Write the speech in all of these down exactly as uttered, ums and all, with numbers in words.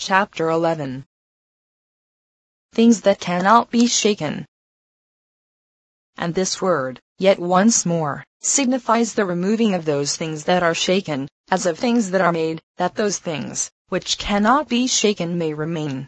Chapter eleven. Things that cannot be shaken. And this word, yet once more, signifies the removing of those things that are shaken, as of things that are made, that those things, which cannot be shaken may remain.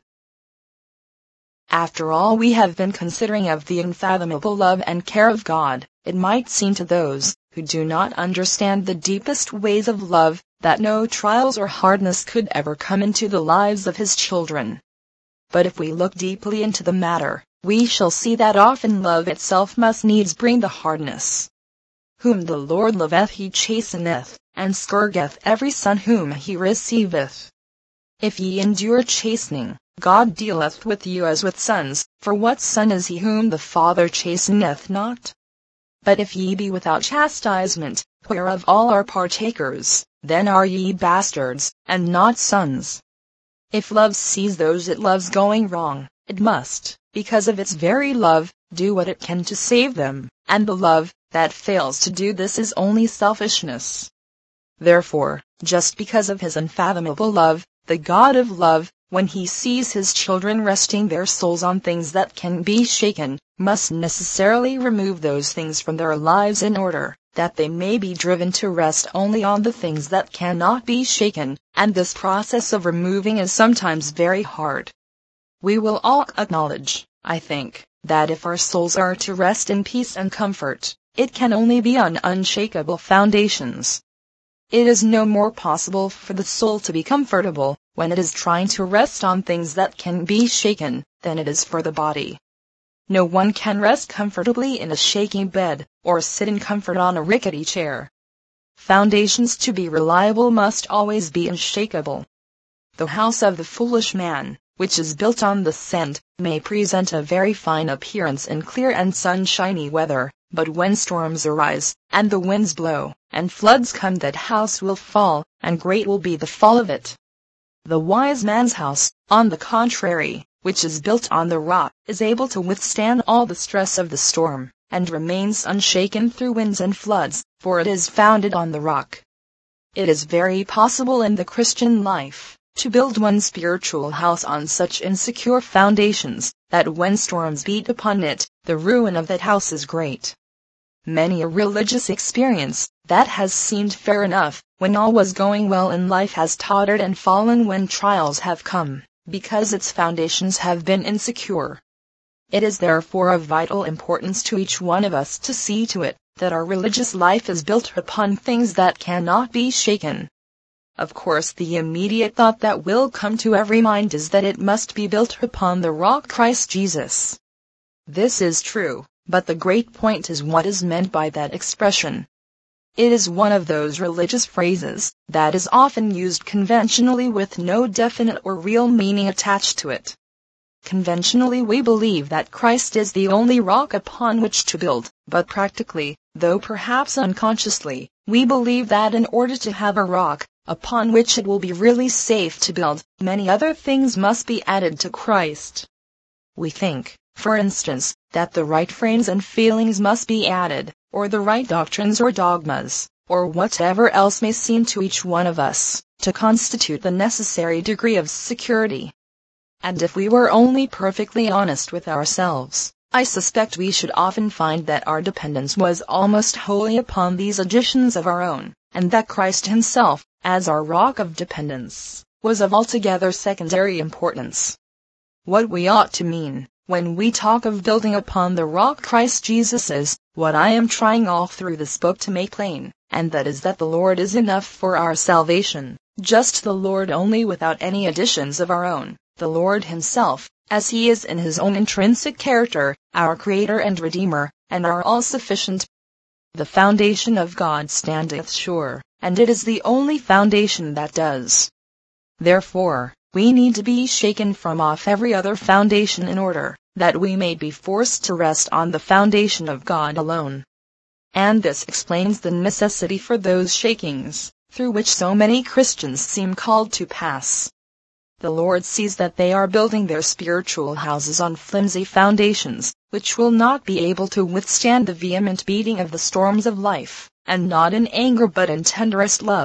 After all we have been considering of the unfathomable love and care of God, it might seem to those who do not understand the deepest ways of love, that no trials or hardness could ever come into the lives of his children. But if we look deeply into the matter, we shall see that often love itself must needs bring the hardness. Whom the Lord loveth he chasteneth, and scourgeth every son whom he receiveth. If ye endure chastening, God dealeth with you as with sons, for what son is he whom the Father chasteneth not? But if ye be without chastisement, whereof all are partakers, then are ye bastards, and not sons. If love sees those it loves going wrong, it must, because of its very love, do what it can to save them, and the love that fails to do this is only selfishness. Therefore, just because of his unfathomable love, the God of love, when he sees his children resting their souls on things that can be shaken, must necessarily remove those things from their lives in order that they may be driven to rest only on the things that cannot be shaken, and this process of removing is sometimes very hard. We will all acknowledge, I think, that if our souls are to rest in peace and comfort, it can only be on unshakable foundations. It is no more possible for the soul to be comfortable when it is trying to rest on things that can be shaken than it is for the body. No one can rest comfortably in a shaky bed, or sit in comfort on a rickety chair. Foundations to be reliable must always be unshakable. The house of the foolish man, which is built on the sand, may present a very fine appearance in clear and sunshiny weather, but when storms arise, and the winds blow, and floods come, that house will fall, and great will be the fall of it. The wise man's house, on the contrary, which is built on the rock, is able to withstand all the stress of the storm, and remains unshaken through winds and floods, for it is founded on the rock. It is very possible in the Christian life to build one's spiritual house on such insecure foundations, that when storms beat upon it, the ruin of that house is great. Many a religious experience, that has seemed fair enough, when all was going well in life, has tottered and fallen when trials have come, because its foundations have been insecure. It is therefore of vital importance to each one of us to see to it, that our religious life is built upon things that cannot be shaken. Of course the immediate thought that will come to every mind is that it must be built upon the rock Christ Jesus. This is true, but the great point is what is meant by that expression. It is one of those religious phrases that is often used conventionally with no definite or real meaning attached to it. Conventionally we believe that Christ is the only rock upon which to build, but practically, though perhaps unconsciously, we believe that in order to have a rock upon which it will be really safe to build, many other things must be added to Christ. We think, for instance, that the right frames and feelings must be added, or the right doctrines or dogmas, or whatever else may seem to each one of us, to constitute the necessary degree of security. And if we were only perfectly honest with ourselves, I suspect we should often find that our dependence was almost wholly upon these additions of our own, and that Christ himself, as our rock of dependence, was of altogether secondary importance. What we ought to mean, when we talk of building upon the rock Christ Jesus, is what I am trying all through this book to make plain, and that is that the Lord is enough for our salvation, just the Lord only, without any additions of our own, the Lord himself, as he is in his own intrinsic character, our Creator and Redeemer, and our all-sufficient. The foundation of God standeth sure, and it is the only foundation that does. Therefore, we need to be shaken from off every other foundation in order that we may be forced to rest on the foundation of God alone. And this explains the necessity for those shakings, through which so many Christians seem called to pass. The Lord sees that they are building their spiritual houses on flimsy foundations, which will not be able to withstand the vehement beating of the storms of life, and not in anger but in tenderest love,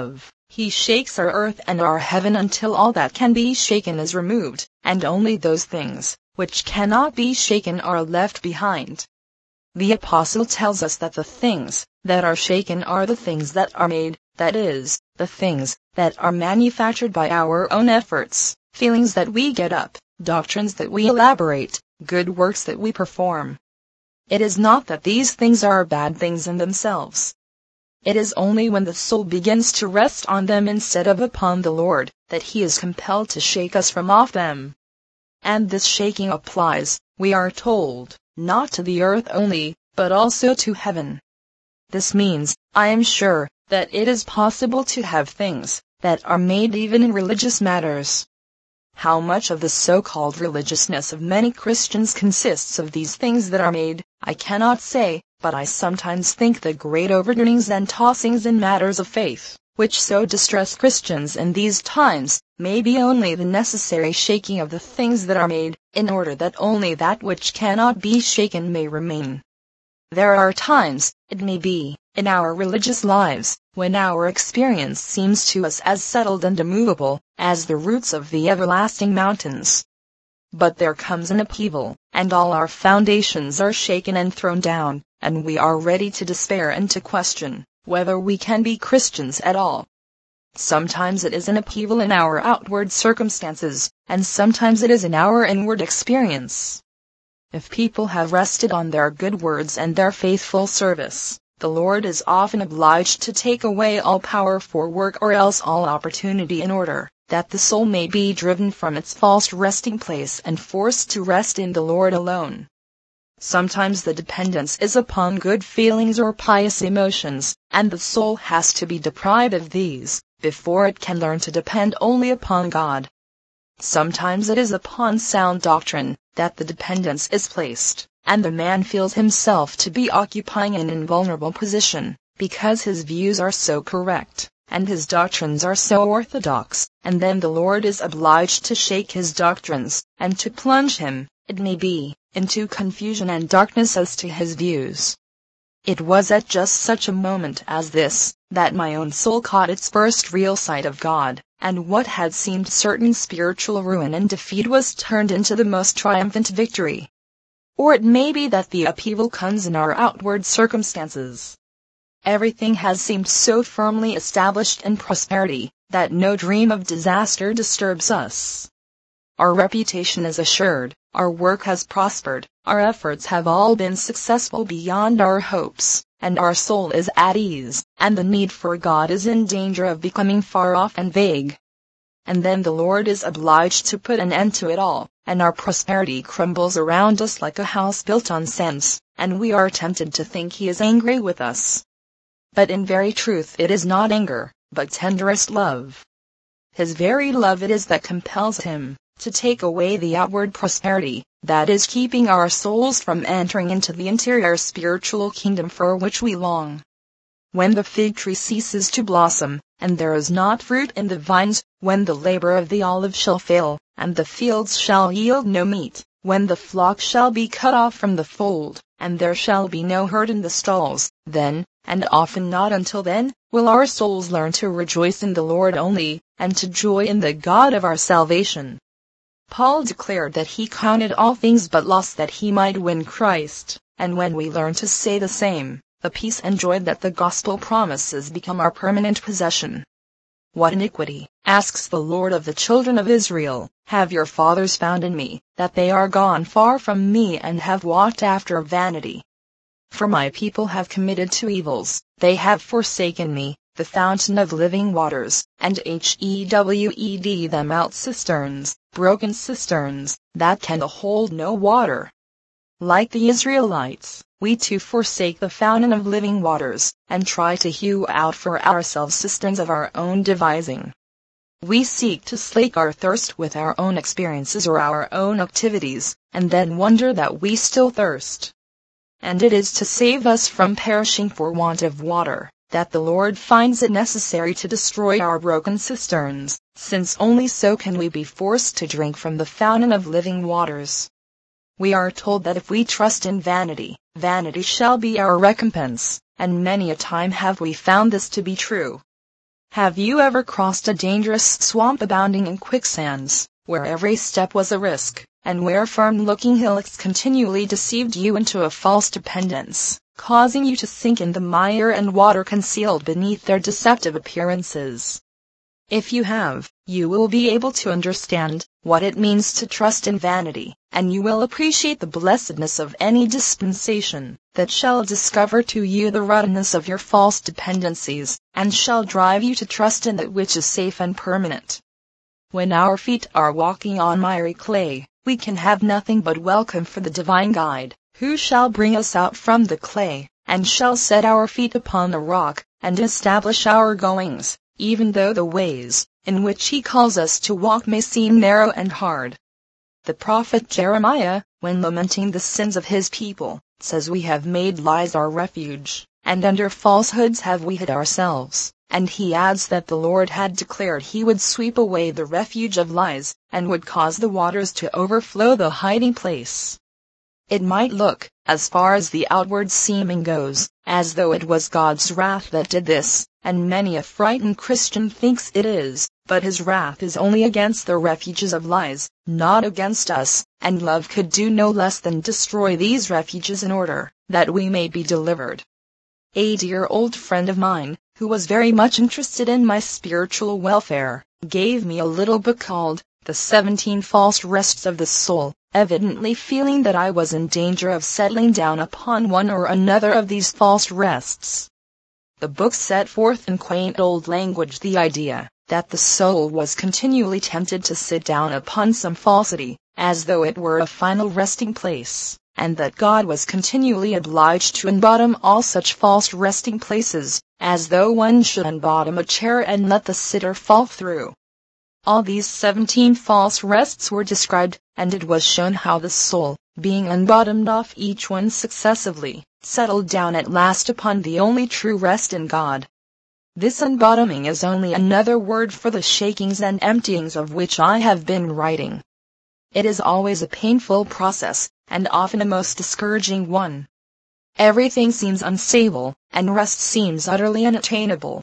He shakes our earth and our heaven until all that can be shaken is removed, and only those things which cannot be shaken are left behind. The apostle tells us that the things that are shaken are the things that are made, that is, the things that are manufactured by our own efforts, feelings that we get up, doctrines that we elaborate, good works that we perform. It is not that these things are bad things in themselves. It is only when the soul begins to rest on them instead of upon the Lord, that he is compelled to shake us from off them. And this shaking applies, we are told, not to the earth only, but also to heaven. This means, I am sure, that it is possible to have things that are made even in religious matters. How much of the so-called religiousness of many Christians consists of these things that are made, I cannot say, but I sometimes think the great overturnings and tossings in matters of faith, which so distress Christians in these times, may be only the necessary shaking of the things that are made, in order that only that which cannot be shaken may remain. There are times, it may be, in our religious lives, when our experience seems to us as settled and immovable as the roots of the everlasting mountains. But there comes an upheaval, and all our foundations are shaken and thrown down, and we are ready to despair and to question whether we can be Christians at all. Sometimes it is an upheaval in our outward circumstances, and sometimes it is in our inward experience. If people have rested on their good words and their faithful service, the Lord is often obliged to take away all power for work or else all opportunity in order that the soul may be driven from its false resting place and forced to rest in the Lord alone. Sometimes the dependence is upon good feelings or pious emotions, and the soul has to be deprived of these before it can learn to depend only upon God. Sometimes it is upon sound doctrine that the dependence is placed, and the man feels himself to be occupying an invulnerable position, because his views are so correct, and his doctrines are so orthodox, and then the Lord is obliged to shake his doctrines, and to plunge him, it may be, into confusion and darkness as to his views. It was at just such a moment as this, that my own soul caught its first real sight of God, and what had seemed certain spiritual ruin and defeat was turned into the most triumphant victory. Or it may be that the upheaval comes in our outward circumstances. Everything has seemed so firmly established in prosperity, that no dream of disaster disturbs us. Our reputation is assured, our work has prospered, our efforts have all been successful beyond our hopes, and our soul is at ease, and the need for God is in danger of becoming far off and vague. And then the Lord is obliged to put an end to it all, and our prosperity crumbles around us like a house built on sands, and we are tempted to think He is angry with us. But in very truth it is not anger, but tenderest love. His very love it is that compels Him to take away the outward prosperity, that is keeping our souls from entering into the interior spiritual kingdom for which we long. When the fig tree ceases to blossom, and there is not fruit in the vines, when the labor of the olive shall fail, and the fields shall yield no meat, when the flock shall be cut off from the fold, and there shall be no herd in the stalls, then, and often not until then, will our souls learn to rejoice in the Lord only, and to joy in the God of our salvation. Paul declared that he counted all things but loss that he might win Christ, and when we learn to say the same, the peace and joy that the gospel promises become our permanent possession. What iniquity, asks the Lord of the children of Israel, have your fathers found in me, that they are gone far from me and have walked after vanity? For my people have committed two evils, they have forsaken me, the fountain of living waters, and hewed them out cisterns, broken cisterns, that can hold no water. Like the Israelites, we too forsake the fountain of living waters, and try to hew out for ourselves cisterns of our own devising. We seek to slake our thirst with our own experiences or our own activities, and then wonder that we still thirst. And it is to save us from perishing for want of water, that the Lord finds it necessary to destroy our broken cisterns, since only so can we be forced to drink from the fountain of living waters. We are told that if we trust in vanity, vanity shall be our recompense, and many a time have we found this to be true. Have you ever crossed a dangerous swamp abounding in quicksands, where every step was a risk, and where firm-looking hillocks continually deceived you into a false dependence, causing you to sink in the mire and water concealed beneath their deceptive appearances? If you have, you will be able to understand what it means to trust in vanity, and you will appreciate the blessedness of any dispensation that shall discover to you the rottenness of your false dependencies, and shall drive you to trust in that which is safe and permanent. When our feet are walking on miry clay, we can have nothing but welcome for the divine guide, who shall bring us out from the clay, and shall set our feet upon the rock, and establish our goings, even though the ways in which he calls us to walk may seem narrow and hard. The prophet Jeremiah, when lamenting the sins of his people, says, "We have made lies our refuge, and under falsehoods have we hid ourselves." And he adds that the Lord had declared he would sweep away the refuge of lies, and would cause the waters to overflow the hiding place. It might look, as far as the outward seeming goes, as though it was God's wrath that did this, and many a frightened Christian thinks it is, but his wrath is only against the refuges of lies, not against us, and love could do no less than destroy these refuges in order that we may be delivered. A dear old friend of mine, who was very much interested in my spiritual welfare, gave me a little book called The Seventeen False Rests of the Soul, evidently feeling that I was in danger of settling down upon one or another of these false rests. The book set forth in quaint old language the idea that the soul was continually tempted to sit down upon some falsity, as though it were a final resting place, and that God was continually obliged to unbottom all such false resting places, as though one should unbottom a chair and let the sitter fall through. All these seventeen false rests were described, and it was shown how the soul, being unbottomed off each one successively, settled down at last upon the only true rest in God. This unbottoming is only another word for the shakings and emptyings of which I have been writing. It is always a painful process, and often a most discouraging one. Everything seems unstable, and rest seems utterly unattainable.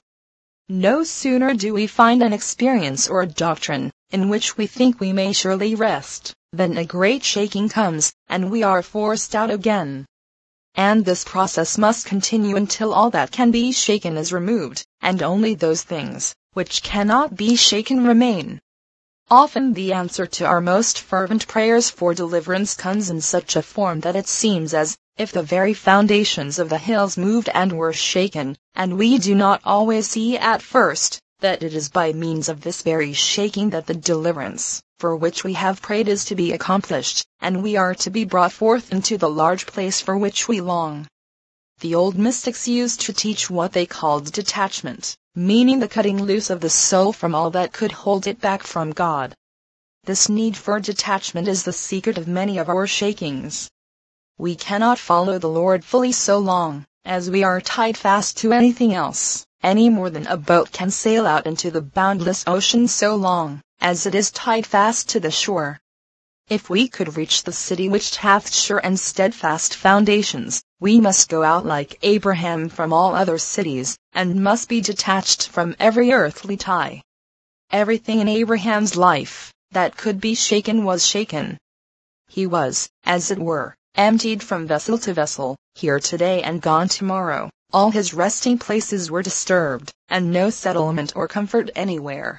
No sooner do we find an experience or a doctrine in which we think we may surely rest, than a great shaking comes, and we are forced out again. And this process must continue until all that can be shaken is removed, and only those things which cannot be shaken remain. Often the answer to our most fervent prayers for deliverance comes in such a form that it seems as if the very foundations of the hills moved and were shaken, and we do not always see at first that it is by means of this very shaking that the deliverance for which we have prayed is to be accomplished, and we are to be brought forth into the large place for which we long. The old mystics used to teach what they called detachment, meaning the cutting loose of the soul from all that could hold it back from God. This need for detachment is the secret of many of our shakings. We cannot follow the Lord fully so long as we are tied fast to anything else, any more than a boat can sail out into the boundless ocean so long as it is tied fast to the shore. If we could reach the city which hath sure and steadfast foundations, we must go out like Abraham from all other cities, and must be detached from every earthly tie. Everything in Abraham's life that could be shaken was shaken. He was, as it were, emptied from vessel to vessel, here today and gone tomorrow. All his resting places were disturbed, and no settlement or comfort anywhere.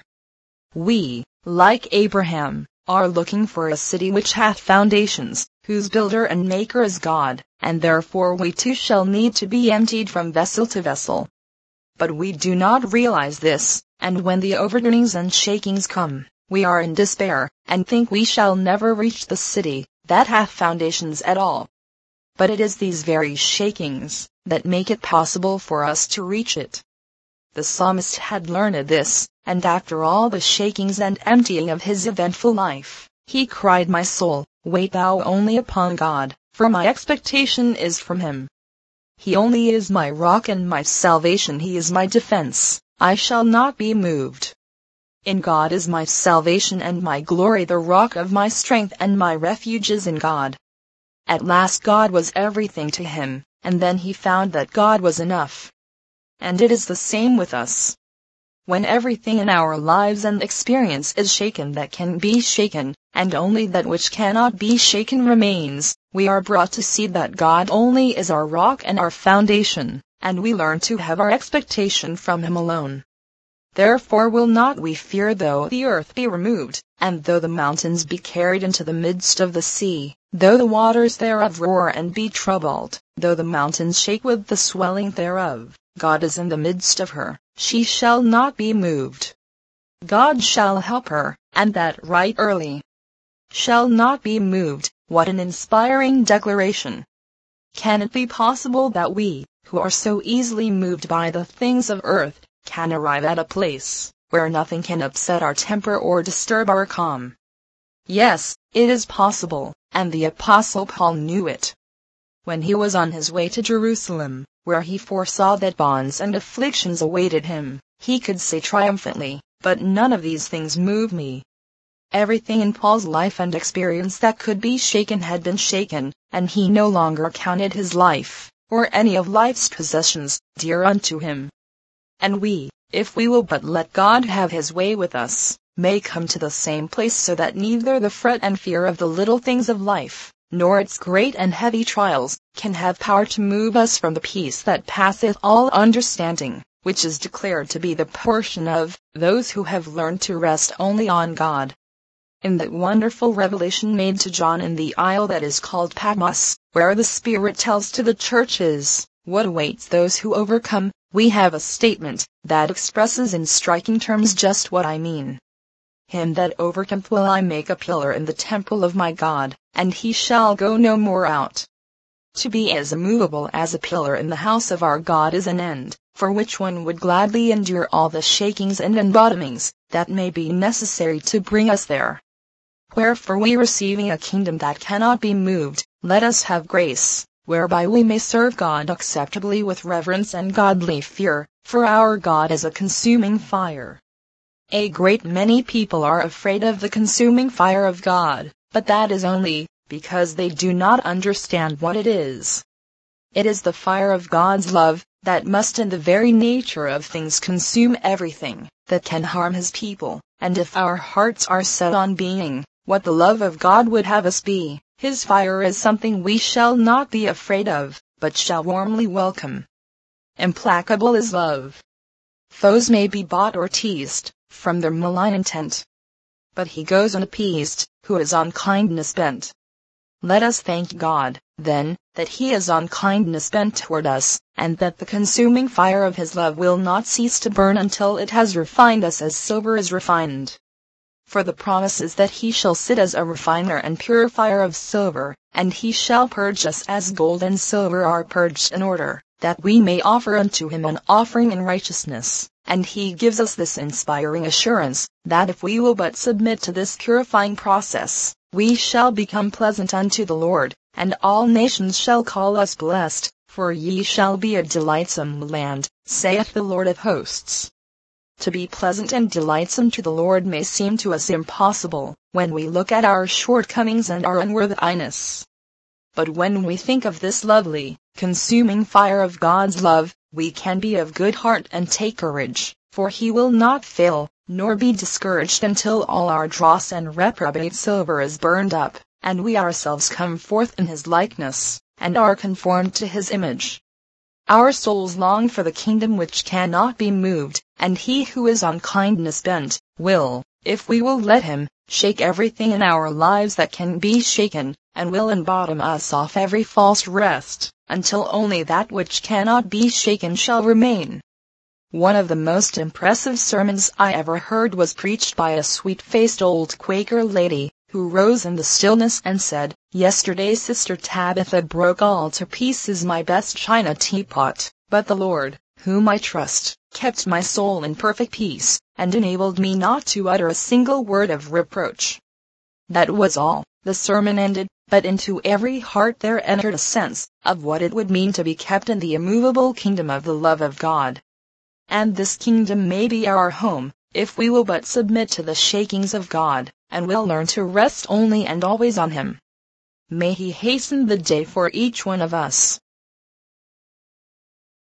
We, like Abraham, are looking for a city which hath foundations, whose builder and maker is God, and therefore we too shall need to be emptied from vessel to vessel. But we do not realize this, and when the overturnings and shakings come, we are in despair, and think we shall never reach the city that hath foundations at all. But it is these very shakings that make it possible for us to reach it. The psalmist had learned this, and after all the shakings and emptying of his eventful life, he cried, "My soul, wait thou only upon God, for my expectation is from him. He only is my rock and my salvation, he is my defense, I shall not be moved. In God is my salvation and my glory, the rock of my strength and my refuge is in God." At last God was everything to him, and then he found that God was enough. And it is the same with us. when everything in our lives and experience is shaken that can be shaken, and only that which cannot be shaken remains, we are brought to see that God only is our rock and our foundation, and we learn to have our expectation from Him alone. Therefore will not we fear though the earth be removed, and though the mountains be carried into the midst of the sea, though the waters thereof roar and be troubled, though the mountains shake with the swelling thereof. God is in the midst of her, she shall not be moved. God shall help her, and that right early. Shall not be moved, what an inspiring declaration! Can it be possible that we, who are so easily moved by the things of earth, can arrive at a place where nothing can upset our temper or disturb our calm? Yes, it is possible, and the Apostle Paul knew it. When he was on his way to Jerusalem, where he foresaw that bonds and afflictions awaited him, he could say triumphantly, "But none of these things move me." Everything in Paul's life and experience that could be shaken had been shaken, and he no longer counted his life, or any of life's possessions, dear unto him. And we, if we will but let God have His way with us, may come to the same place so that neither the fret and fear of the little things of life, nor its great and heavy trials, can have power to move us from the peace that passeth all understanding, which is declared to be the portion of those who have learned to rest only on God. In that wonderful revelation made to John in the isle that is called Patmos, where the Spirit tells to the churches what awaits those who overcome, we have a statement that expresses in striking terms just what I mean. Him that overcometh will I make a pillar in the temple of my God, and he shall go no more out. To be as immovable as a pillar in the house of our God is an end, for which one would gladly endure all the shakings and unbottomings that may be necessary to bring us there. Wherefore we receiving a kingdom that cannot be moved, let us have grace, whereby we may serve God acceptably with reverence and godly fear, for our God is a consuming fire. A great many people are afraid of the consuming fire of God, but that is only because they do not understand what it is. It is the fire of God's love that must in the very nature of things consume everything that can harm His people, and if our hearts are set on being what the love of God would have us be, His fire is something we shall not be afraid of, but shall warmly welcome. Implacable is love. Foes may be bought or teased from their malign intent, but He goes unappeased who is on kindness bent. Let us thank God, then, that He is on kindness bent toward us, and that the consuming fire of His love will not cease to burn until it has refined us as silver is refined. For the promise is that He shall sit as a refiner and purifier of silver, and He shall purge us as gold and silver are purged in order, that we may offer unto Him an offering in righteousness. And He gives us this inspiring assurance, that if we will but submit to this purifying process, we shall become pleasant unto the Lord, and all nations shall call us blessed, for ye shall be a delightsome land, saith the Lord of hosts. To be pleasant and delightsome to the Lord may seem to us impossible, when we look at our shortcomings and our unworthiness. But when we think of this lovely, consuming fire of God's love, we can be of good heart and take courage, for He will not fail, nor be discouraged until all our dross and reprobate silver is burned up, and we ourselves come forth in His likeness, and are conformed to His image. Our souls long for the kingdom which cannot be moved, and He who is on kindness bent, will, if we will let Him, shake everything in our lives that can be shaken, and will unbottom us off every false rest, until only that which cannot be shaken shall remain. One of the most impressive sermons I ever heard was preached by a sweet-faced old Quaker lady, who rose in the stillness and said, "Yesterday Sister Tabitha broke all to pieces my best china teapot, but the Lord, whom I trust, kept my soul in perfect peace, and enabled me not to utter a single word of reproach." That was all. The sermon ended, but into every heart there entered a sense of what it would mean to be kept in the immovable kingdom of the love of God. And this kingdom may be our home, if we will but submit to the shakings of God, and will learn to rest only and always on Him. May He hasten the day for each one of us.